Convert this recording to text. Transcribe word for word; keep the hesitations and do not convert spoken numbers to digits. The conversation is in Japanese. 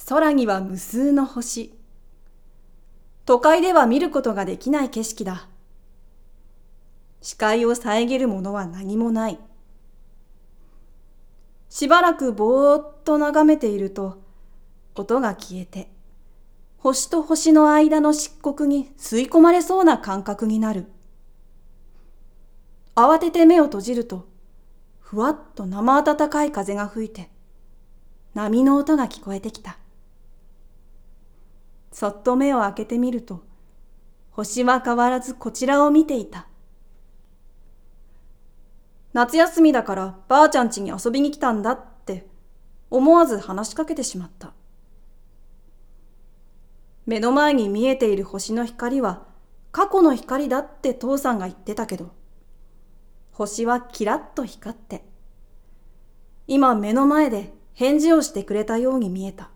空には無数の星。都会では見ることができない景色だ。視界を遮るものは何もない。しばらくぼーっと眺めていると、音が消えて、星と星の間の漆黒に吸い込まれそうな感覚になる。慌てて目を閉じると、ふわっと生暖かい風が吹いて、波の音が聞こえてきた。そっと目を開けてみると、星は変わらずこちらを見ていた。夏休みだからばあちゃん家に遊びに来たんだって思わず話しかけてしまった。目の前に見えている星の光は過去の光だって父さんが言ってたけど、星はキラッと光って、今目の前で返事をしてくれたように見えた。